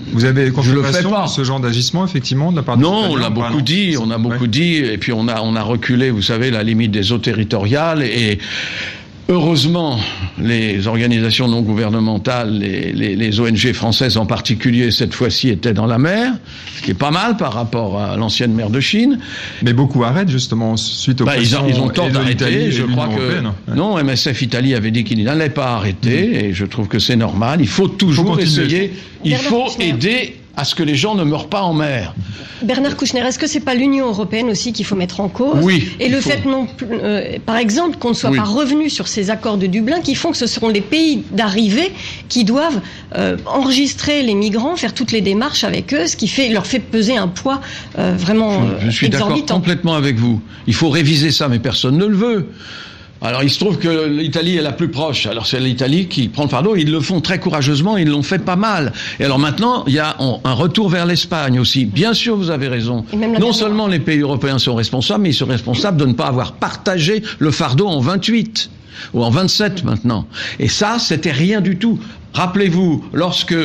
Vous avez confirmation de ce genre d'agissement, effectivement, de la part de Non, on l'a beaucoup dit, on a beaucoup ouais. dit, et puis on a, on a reculé, vous savez, la limite des eaux territoriales, et heureusement, les organisations non gouvernementales, les, les, les O N G françaises en particulier, cette fois-ci, étaient dans la mer, ce qui est pas mal par rapport à l'ancienne mer de Chine. Mais beaucoup arrêtent, justement, suite aux bah, pressions. Ils ont, ils ont tort d'arrêter, je crois que... Ouais. Non, M S F Italie avait dit qu'il n'allait pas arrêter, mmh. et je trouve que c'est normal. Il faut toujours faut essayer, il faut aider à ce que les gens ne meurent pas en mer. Bernard Kouchner, est-ce que c'est pas l'Union européenne aussi qu'il faut mettre en cause? Oui. Et le faut... fait, non, euh, par exemple, qu'on ne soit oui. pas revenu sur ces accords de Dublin, qui font que ce seront les pays d'arrivée qui doivent euh, enregistrer les migrants, faire toutes les démarches avec eux, ce qui fait, leur fait peser un poids euh, vraiment exorbitant. Je, je suis d'accord complètement avec vous. Il faut réviser ça, mais personne ne le veut. Alors il se trouve que l'Italie est la plus proche. Alors c'est l'Italie qui prend le fardeau. Ils le font très courageusement, ils l'ont fait pas mal. Et alors maintenant, il y a un retour vers l'Espagne aussi. Bien sûr, vous avez raison. Non seulement les pays européens sont responsables, mais ils sont responsables de ne pas avoir partagé le fardeau en vingt-huit ou en vingt-sept maintenant. Et ça, c'était rien du tout. Rappelez-vous, lorsque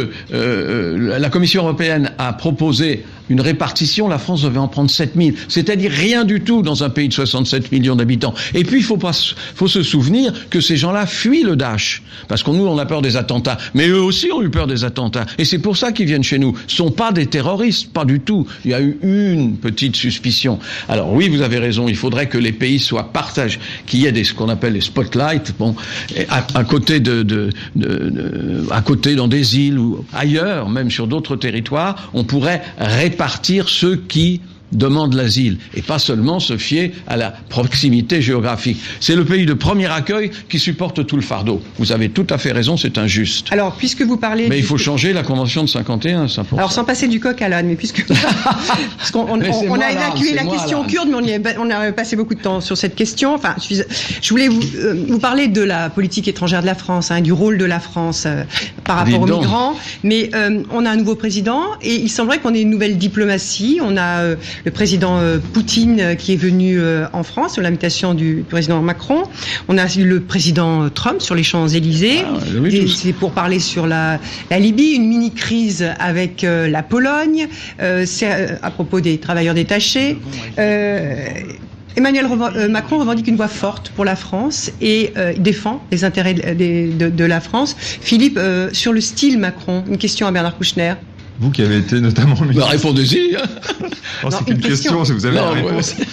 euh, la Commission européenne a proposé une répartition, la France devait en prendre sept mille. C'est-à-dire rien du tout dans un pays de soixante-sept millions d'habitants. Et puis, il faut pas, faut se souvenir que ces gens-là fuient le Daesh. Parce que nous, on a peur des attentats. Mais eux aussi ont eu peur des attentats. Et c'est pour ça qu'ils viennent chez nous. Ce sont pas des terroristes, pas du tout. Il y a eu une petite suspicion. Alors oui, vous avez raison, il faudrait que les pays soient partagés, qu'il y ait des, ce qu'on appelle les spotlights, bon, à, à côté de, de, de, de à côté dans des îles ou ailleurs, même sur d'autres territoires, on pourrait répartir ceux qui demandent l'asile et pas seulement se fier à la proximité géographique. C'est le pays de premier accueil qui supporte tout le fardeau. Vous avez tout à fait raison, c'est injuste. Alors, puisque vous parlez... Mais du... il faut changer la convention de cinquante et un, ça pour Alors, ça. sans passer du coq à l'âne, mais puisque... Parce qu'on on, on, on a évacué la question kurde, mais on, y a, on a passé beaucoup de temps sur cette question. Enfin, je voulais vous, euh, vous parler de la politique étrangère de la France, hein, du rôle de la France euh, par rapport aux migrants. Mais euh, on a un nouveau président et il semblerait qu'on ait une nouvelle diplomatie. On a... Euh, le président euh, Poutine euh, qui est venu euh, en France sur l'invitation du président Macron. On a eu le président Trump sur les Champs-Élysées. Ah, oui, c'est pour parler sur la, la Libye, une mini-crise avec euh, la Pologne. Euh, c'est euh, à propos des travailleurs détachés. Euh, Emmanuel Macron revendique une voix forte pour la France et euh, défend les intérêts de, de, de la France. Philippe, euh, sur le style Macron, une question à Bernard Kouchner. Vous qui avez été notamment ministre... Bah, répondez-y. Non, c'est une, une question, question, si vous avez non, la réponse. Ouais.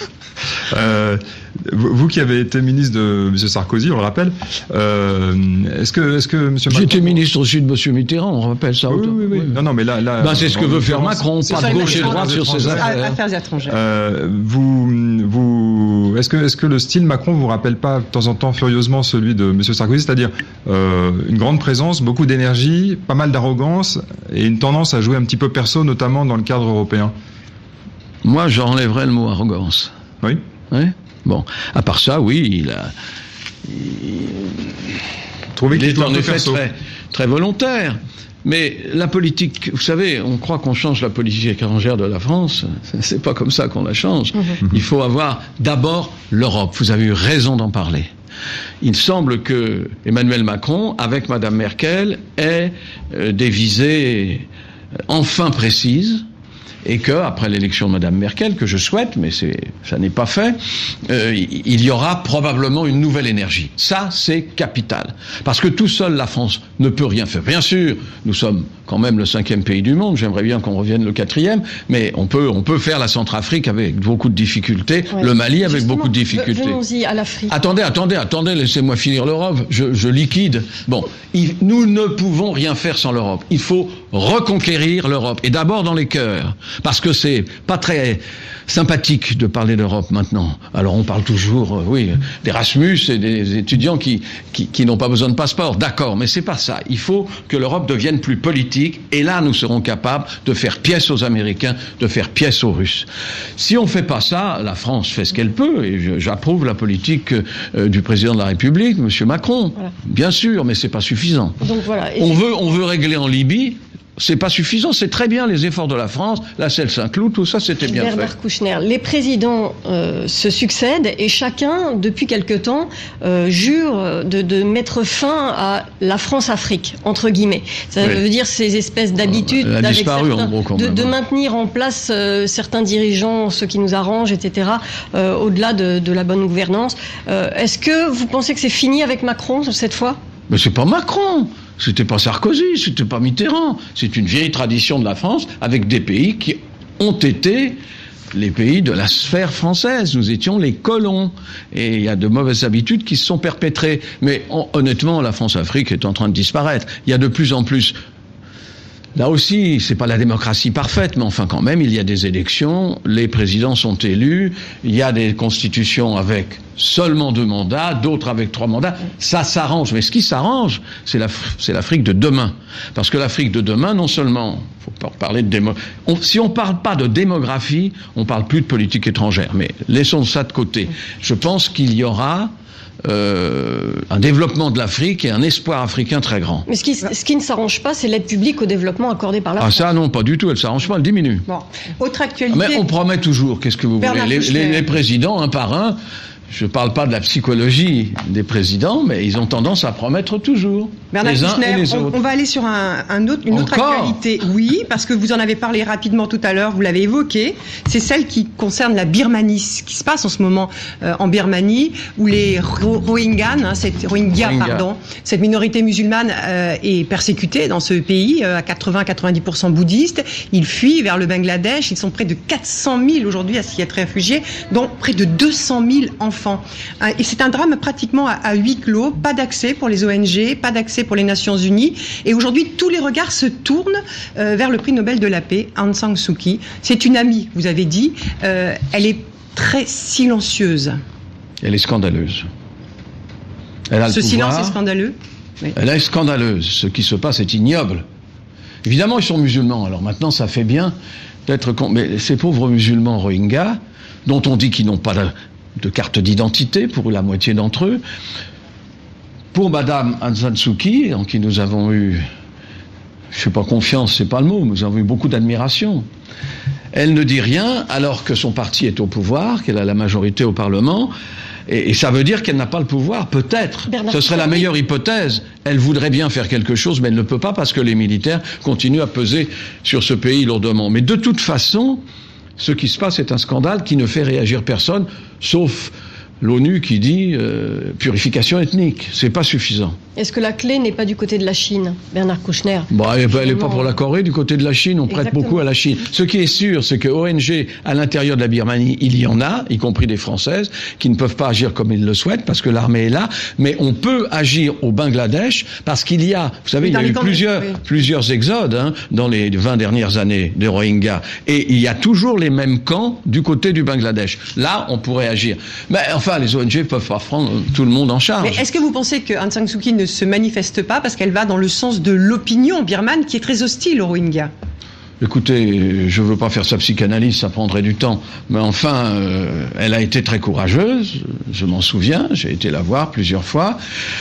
Euh, vous qui avez été ministre de M. Sarkozy, on le rappelle, euh, est-ce que, est-ce que M. Macron... J'étais ministre aussi de M. Mitterrand, on rappelle ça. Oui, oui, oui. oui. Non, non, mais là... là ben, c'est ce que veut faire Macron, pas de gauche et droite sur ses affaires. Affaires étrangères. Euh, vous, vous, est-ce que, est-ce que le style Macron vous rappelle pas de temps en temps furieusement celui de M. Sarkozy, c'est-à-dire euh, une grande présence, beaucoup d'énergie, pas mal d'arrogance et une tendance à jouer un petit peu perso, notamment dans le cadre européen? Moi, j'enlèverais le mot arrogance. Oui. Oui. Bon, à part ça, oui, il a. Il, Trouvez qu'il il est en effet très, très volontaire. Mais la politique, vous savez, on croit qu'on change la politique étrangère de la France. C'est pas comme ça qu'on la change. Mmh. Il faut avoir d'abord l'Europe. Vous avez eu raison d'en parler. Il semble que Emmanuel Macron, avec Madame Merkel, ait euh, des visées enfin précises. Et que, après l'élection de Madame Merkel, que je souhaite, mais c'est, ça n'est pas fait, euh, il y aura probablement une nouvelle énergie. Ça, c'est capital. Parce que tout seul, la France ne peut rien faire. Bien sûr, nous sommes quand même le cinquième pays du monde, j'aimerais bien qu'on revienne le quatrième, mais on peut, on peut faire la Centrafrique avec beaucoup de difficultés, ouais. Le Mali avec Justement, beaucoup de difficultés. Venons-y à l'Afrique. Attendez, attendez, attendez, laissez-moi finir l'Europe, je, je liquide. Bon, il, nous ne pouvons rien faire sans l'Europe. Il faut reconquérir l'Europe, et d'abord dans les cœurs. Parce que c'est pas très sympathique de parler d'Europe maintenant. Alors on parle toujours, euh, oui, d'Erasmus et des étudiants qui, qui, qui n'ont pas besoin de passeport. D'accord, mais c'est pas ça. Il faut que l'Europe devienne plus politique, et là nous serons capables de faire pièce aux Américains, de faire pièce aux Russes. Si on fait pas ça, la France fait ce qu'elle peut, et je, j'approuve la politique euh, du président de la République, M. Macron. Voilà. Bien sûr, mais c'est pas suffisant. Donc voilà. On veut, on veut régler en Libye. c'est pas suffisant, c'est très bien les efforts de la France, la Celle-Saint-Cloud, tout ça c'était bien Bernard fait. Kouchner, les présidents euh, se succèdent et chacun, depuis quelque temps, euh, jure de, de mettre fin à la France-Afrique, entre guillemets. Ça oui. veut dire ces espèces d'habitudes, Elle a disparu, certains, en gros, quand de, même. de maintenir en place euh, certains dirigeants, ceux qui nous arrangent, et cetera, euh, au-delà de, de la bonne gouvernance. Euh, est-ce que vous pensez que c'est fini avec Macron cette fois ? Mais c'est pas Macron. C'était pas Sarkozy, c'était pas Mitterrand. C'est une vieille tradition de la France avec des pays qui ont été les pays de la sphère française. Nous étions les colons. Et il y a de mauvaises habitudes qui se sont perpétrées. Mais on, honnêtement, la France-Afrique est en train de disparaître. Il y a de plus en plus... Là aussi, c'est pas la démocratie parfaite, mais enfin quand même, il y a des élections, les présidents sont élus, il y a des constitutions avec seulement deux mandats, d'autres avec trois mandats. Ça s'arrange, mais ce qui s'arrange, c'est, la, c'est l'Afrique de demain. Parce que l'Afrique de demain, non seulement, faut pas parler de démo, on, si on parle pas de démographie, on parle plus de politique étrangère. Mais laissons ça de côté. Je pense qu'il y aura Euh, un développement de l'Afrique et un espoir africain très grand. Mais ce qui, ce qui ne s'arrange pas, c'est l'aide publique au développement accordée par la France. Ah ça non, pas du tout, elle s'arrange pas, elle diminue. Bon, autre actualité... Mais on promet toujours, qu'est-ce que vous Bernard voulez les, les, les présidents, un par un, je ne parle pas de la psychologie des présidents, mais ils ont tendance à promettre toujours. Bernard les uns Kouchner, et les on, autres. on va aller sur un, un autre, une autre Encore actualité. Oui, parce que vous en avez parlé rapidement tout à l'heure, vous l'avez évoqué. C'est celle qui concerne la Birmanie, ce qui se passe en ce moment euh, en Birmanie, où les Ro- Rohingyas, hein, cette, Rohingya, Rohingya. pardon, cette minorité musulmane euh, est persécutée dans ce pays, euh, à quatre-vingts à quatre-vingt-dix pour cent bouddhistes. Ils fuient vers le Bangladesh. Ils sont près de quatre cent mille aujourd'hui à s'y être réfugiés, dont près de deux cent mille enfants. Hein, et c'est un drame pratiquement à, à huis clos, pas d'accès pour les O N G, pas d'accès pour les Nations Unies. Et aujourd'hui, tous les regards se tournent euh, vers le prix Nobel de la paix, Aung San Suu Kyi. C'est une amie, vous avez dit. Euh, elle est très silencieuse. Elle est scandaleuse. Elle a Ce le silence pouvoir. est scandaleux. Oui. Elle est scandaleuse. Ce qui se passe est ignoble. Évidemment, ils sont musulmans. Alors maintenant, ça fait bien d'être... Con... Mais ces pauvres musulmans Rohingyas, dont on dit qu'ils n'ont pas de, de carte d'identité pour la moitié d'entre eux, pour Madame Aung San Suu Kyi, en qui nous avons eu, je sais pas confiance, c'est pas le mot, nous avons eu beaucoup d'admiration. Elle ne dit rien alors que son parti est au pouvoir, qu'elle a la majorité au Parlement, et, et ça veut dire qu'elle n'a pas le pouvoir, peut-être. Bernard Ce serait la meilleure hypothèse. Elle voudrait bien faire quelque chose, mais elle ne peut pas parce que les militaires continuent à peser sur ce pays lourdement. Mais de toute façon, ce qui se passe est un scandale qui ne fait réagir personne, sauf l'ONU qui dit euh, purification ethnique. C'est pas suffisant. Est-ce que la clé n'est pas du côté de la Chine, Bernard Kouchner? Bah, elle n'est pas pour la Corée, du côté de la Chine, on prête Exactement. beaucoup à la Chine. Ce qui est sûr, c'est que O N G, à l'intérieur de la Birmanie, il y en a, y compris des Françaises, qui ne peuvent pas agir comme ils le souhaitent, parce que l'armée est là, mais on peut agir au Bangladesh, parce qu'il y a, vous savez, Oui, il y a eu camps, plusieurs, oui. plusieurs exodes hein, dans les vingt dernières années des Rohingyas, et il y a toujours les mêmes camps du côté du Bangladesh. Là, on pourrait agir. Mais enfin, les O N G peuvent pas prendre tout le monde en charge. Mais est-ce que vous pensez que Aung San Suu Kyi ne se manifeste pas parce qu'elle va dans le sens de l'opinion birmane qui est très hostile aux Rohingyas? Écoutez, je ne veux pas faire sa psychanalyse, ça prendrait du temps. Mais enfin, euh, elle a été très courageuse, je m'en souviens, j'ai été la voir plusieurs fois.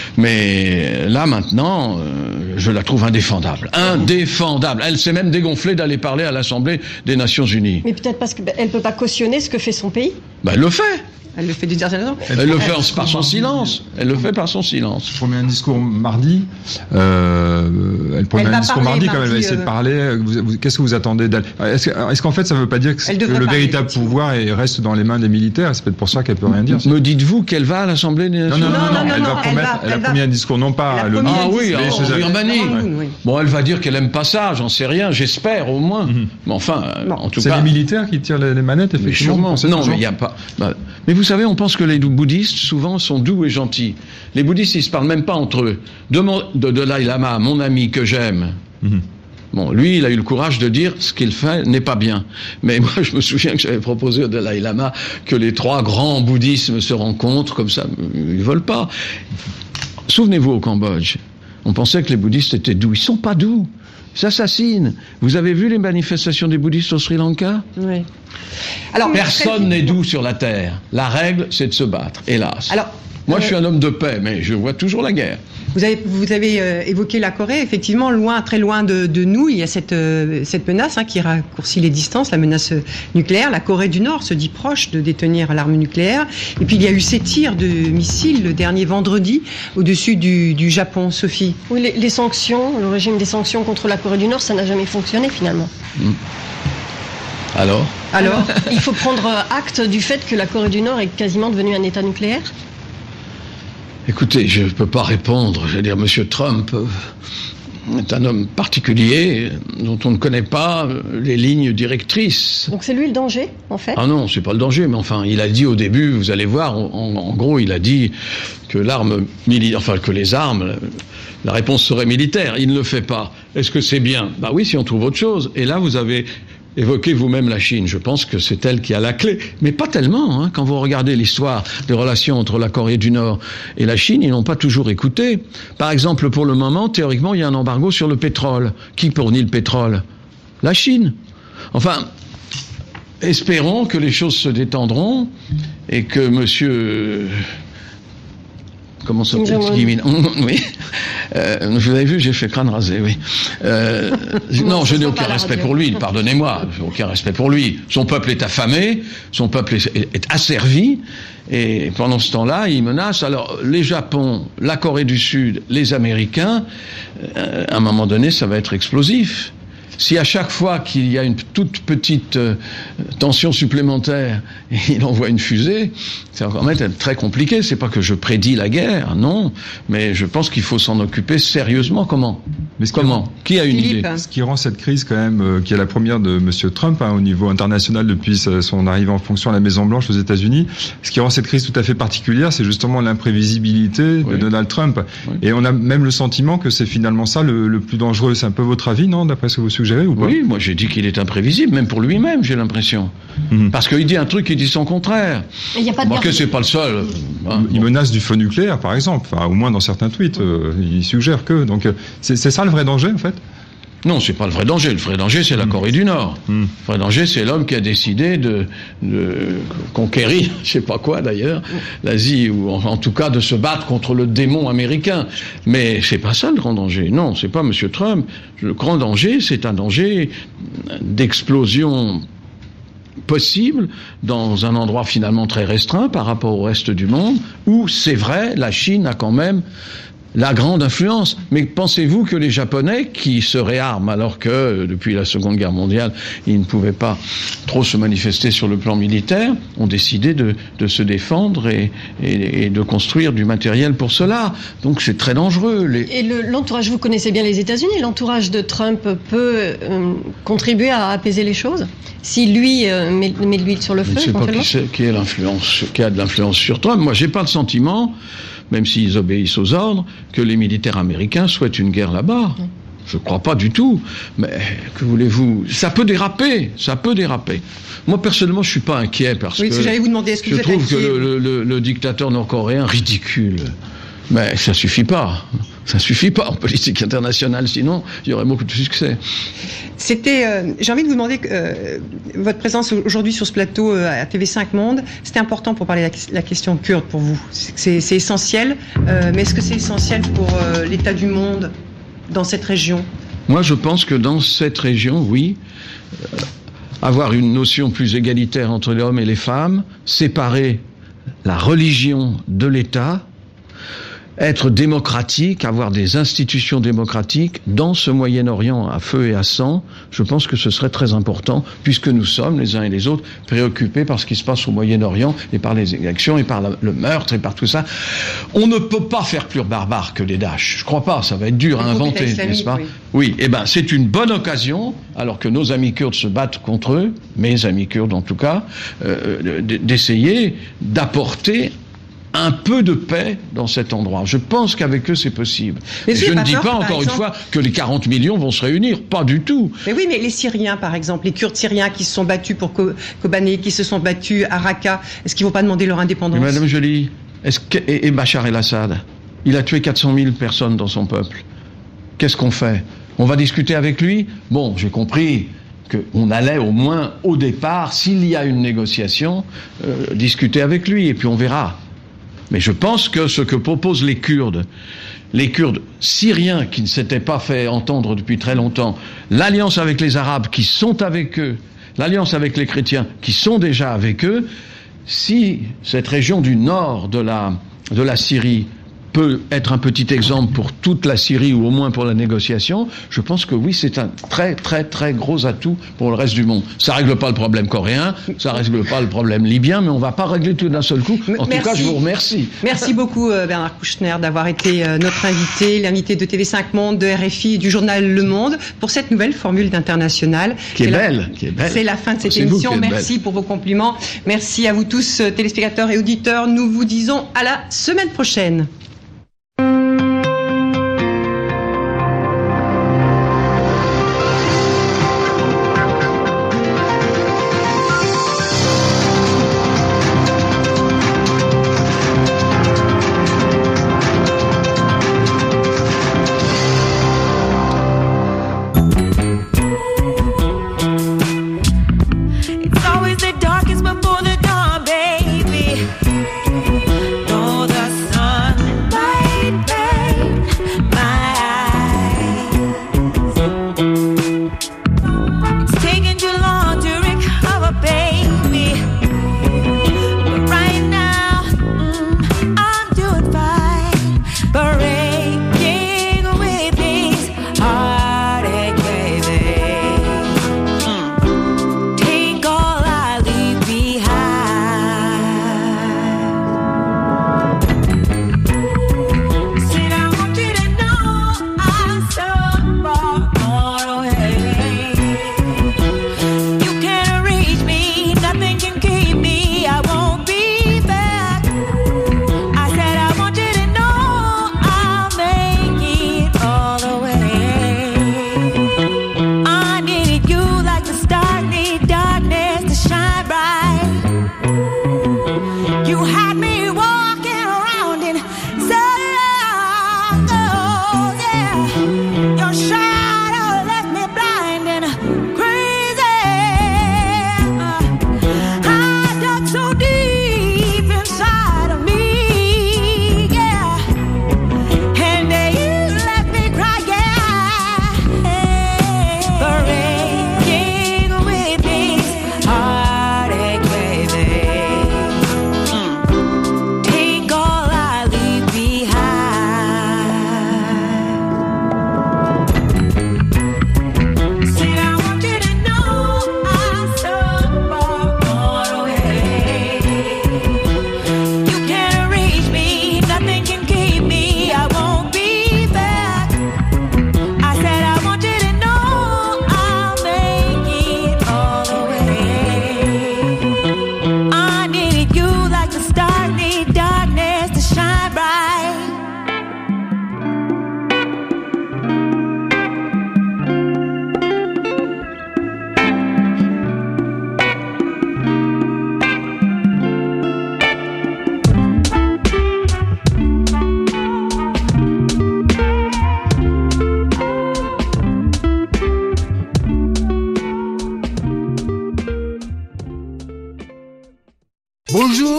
Mais là, maintenant, euh, je la trouve indéfendable. Indéfendable. Elle s'est même dégonflée d'aller parler à l'Assemblée des Nations Unies. Mais peut-être parce qu'elle ne peut pas cautionner ce que fait son pays. Ben, elle le fait. Elle le fait d'une certaine façon. Elle, elle le fait en, par son silence. Elle le fait par son silence. Elle promet un discours mardi. Euh, elle promet Elle un va discours parler mardi, comme elle va mardi, essayer euh... de parler. Vous, vous, qu'est-ce que vous attendez d'elle? Est-ce, est-ce qu'en fait, ça ne veut pas dire que, que le parler, véritable pouvoir est, reste dans les mains des militaires? C'est peut-être pour ça qu'elle peut rien dire. Me dites-vous qu'elle va à l'Assemblée des Nations Unies? Unies? Non, non, non, non, non, elle non, va elle promettre. va- Elle a elle promis va- un discours non pas elle a à l'ONU. promis Ah oui, mais en chez elle. Birmanie. Oui, oui. Bon, elle va dire qu'elle aime pas ça, j'en sais rien, j'espère au moins. Mhm. Mais enfin, Non. en tout C'est cas... les militaires qui tirent les, les manettes, Mais effectivement. sûrement. vous pensez Non, toujours mais il n'y a pas. Bah, mais vous savez, on pense que les bouddhistes, souvent, sont doux et gentils. Les bouddhistes, ils se parlent même pas entre eux. De, mon, de Dalai Lama, mon ami que j'aime. Mhm. Bon, lui, il a eu le courage de dire ce qu'il fait n'est pas bien. Mais moi, je me souviens que j'avais proposé au Dalai Lama que les trois grands bouddhismes se rencontrent comme ça. Ils veulent pas. Souvenez-vous au Cambodge, on pensait que les bouddhistes étaient doux. Ils sont pas doux. Ils s'assassinent. Vous avez vu les manifestations des bouddhistes au Sri Lanka? Oui. Alors, Personne n'est doux sur la terre. La règle, c'est de se battre, hélas. Alors, Moi, euh, je suis un homme de paix, mais je vois toujours la guerre. Vous avez, vous avez euh, évoqué la Corée. Effectivement, loin, très loin de, de nous, il y a cette, euh, cette menace hein, qui raccourcit les distances, la menace nucléaire. La Corée du Nord se dit proche de détenir l'arme nucléaire. Et puis, il y a eu ces tirs de missiles le dernier vendredi au-dessus du, du Japon. Sophie. Oui, les, les sanctions, le régime des sanctions contre la Corée du Nord, ça n'a jamais fonctionné finalement. Mmh. Alors Alors, il faut prendre acte du fait que la Corée du Nord est quasiment devenue un État nucléaire ? Écoutez, je ne peux pas répondre. Je veux dire, M. Trump est un homme particulier dont on ne connaît pas les lignes directrices. Donc c'est lui le danger, en fait ? Ah non, c'est pas le danger, mais enfin, il a dit au début, vous allez voir, en, en gros, il a dit que l'arme militaire, enfin que les armes, la réponse serait militaire. Il ne le fait pas. Est-ce que c'est bien ? Bah oui, si on trouve autre chose. Et là, vous avez évoquez vous-même la Chine. Je pense que c'est elle qui a la clé. Mais pas tellement, hein. Quand vous regardez l'histoire des relations entre la Corée du Nord et la Chine, ils n'ont pas toujours écouté. Par exemple, pour le moment, théoriquement, il y a un embargo sur le pétrole. Qui fournit le pétrole ? La Chine. Enfin, espérons que les choses se détendront et que monsieur... Comment s'appelle-t-il ? Oui. Euh, vous avez vu, j'ai fait crâne rasé, oui. Euh, non, je n'ai aucun respect pour lui, pardonnez-moi, aucun respect pour lui. Son peuple est affamé, son peuple est, est asservi, et pendant ce temps-là, il menace. Alors, les Japon, la Corée du Sud, les Américains, euh, à un moment donné, ça va être explosif. Si à chaque fois qu'il y a une toute petite euh, tension supplémentaire, il envoie une fusée, ça va quand même être très compliqué. C'est pas que je prédis la guerre, non, mais je pense qu'il faut s'en occuper sérieusement. Comment ? Mais Comment rend, Qui a une Philippe, idée ? Ce qui rend cette crise quand même, euh, qui est la première de M. Trump hein, au niveau international depuis son arrivée en fonction à la Maison-Blanche aux États-Unis, ce qui rend cette crise tout à fait particulière, c'est justement l'imprévisibilité oui. de Donald Trump. Oui. Et on a même le sentiment que c'est finalement ça le, le plus dangereux. C'est un peu votre avis, non, d'après ce que vous suggérez ou pas ? Oui, moi j'ai dit qu'il est imprévisible, même pour lui-même, j'ai l'impression. Mmh. Parce qu'il dit un truc, il dit son contraire. Il n'y a pas de bon, que c'est pas le seul. Hein, il bon. menace du feu nucléaire, par exemple. Enfin, au moins dans certains tweets, euh, il suggère que. Donc, c'est, c'est ça le vrai danger, en fait ? Non, c'est pas le vrai danger. Le vrai danger, c'est la mmh. Corée du Nord. Mmh. Le vrai danger, c'est l'homme qui a décidé de, de conquérir, je sais pas quoi d'ailleurs, l'Asie, ou en, en tout cas de se battre contre le démon américain. Mais c'est pas ça le grand danger. Non, c'est pas M. Trump. Le grand danger, c'est un danger d'explosion possible dans un endroit finalement très restreint par rapport au reste du monde, où c'est vrai, la Chine a quand même la grande influence. Mais pensez-vous que les Japonais, qui se réarment alors que, depuis la Seconde Guerre mondiale, ils ne pouvaient pas trop se manifester sur le plan militaire, ont décidé de, de se défendre et, et, et de construire du matériel pour cela. Donc c'est très dangereux. Les... Et le, l'entourage, vous connaissez bien les États-Unis, l'entourage de Trump peut euh, contribuer à apaiser les choses si lui euh, met, met de l'huile sur le feu. Je ne sais pas qui, c'est, qui, est l'influence, qui a de l'influence sur Trump. Moi, j'ai pas le sentiment, même s'ils obéissent aux ordres, que les militaires américains souhaitent une guerre là-bas. Mmh. Je ne crois pas du tout. Mais que voulez-vous ? Ça peut déraper, ça peut déraper. Moi, personnellement, je ne suis pas inquiet parce oui, que, que j'allais vous demander, est-ce que je vous êtes trouve inquiet ? que le, le, le dictateur nord-coréen ridicule. Mais ça suffit pas. Ça suffit pas en politique internationale, sinon il y aurait beaucoup de succès. C'était, euh, j'ai envie de vous demander euh, votre présence aujourd'hui sur ce plateau euh, à T V cinq Monde. C'était important pour parler de la, la question kurde pour vous. C'est, c'est essentiel, euh, mais est-ce que c'est essentiel pour euh, l'état du monde dans cette région ? Moi, je pense que dans cette région, oui. Euh, avoir une notion plus égalitaire entre les hommes et les femmes, séparer la religion de l'État, être démocratique, avoir des institutions démocratiques dans ce Moyen-Orient à feu et à sang, je pense que ce serait très important, puisque nous sommes, les uns et les autres, préoccupés par ce qui se passe au Moyen-Orient, et par les élections, et par la, le meurtre, et par tout ça. On ne peut pas faire plus barbare que les Daesh. Je crois pas, ça va être dur à inventer, n'est-ce pas ? Oui, eh ben, c'est une bonne occasion, alors que nos amis kurdes se battent contre eux, mes amis kurdes en tout cas, euh, d'essayer d'apporter un peu de paix dans cet endroit. Je pense qu'avec eux, c'est possible. Mais je ne dis pas, encore une fois, que les quarante millions vont se réunir. Pas du tout. Mais oui, mais les Syriens, par exemple, les Kurdes syriens qui se sont battus pour Kobané, qui se sont battus à Raqqa, est-ce qu'ils ne vont pas demander leur indépendance ? Mais Madame Joly, est-ce que, et, et Bachar el-Assad, il a tué quatre cent mille personnes dans son peuple. Qu'est-ce qu'on fait ? On va discuter avec lui ? Bon, j'ai compris qu'on allait au moins, au départ, s'il y a une négociation, euh, discuter avec lui, et puis on verra. Mais je pense que ce que proposent les Kurdes, les Kurdes syriens qui ne s'étaient pas fait entendre depuis très longtemps, l'alliance avec les Arabes qui sont avec eux, l'alliance avec les chrétiens qui sont déjà avec eux, si cette région du nord de la, de la Syrie peut être un petit exemple pour toute la Syrie ou au moins pour la négociation, je pense que oui, c'est un très très très gros atout pour le reste du monde. Ça règle pas le problème coréen, ça règle pas le problème libyen, mais on va pas régler tout d'un seul coup. En Merci. tout cas, je vous remercie. Merci beaucoup Bernard Kouchner d'avoir été notre invité, l'invité de T V cinq Monde, de R F I et du journal Le Monde pour cette nouvelle formule d'International. Qui est, belle, qui est belle. C'est la fin de cette c'est émission. Merci belle. pour vos compliments. Merci à vous tous, téléspectateurs et auditeurs. Nous vous disons à la semaine prochaine.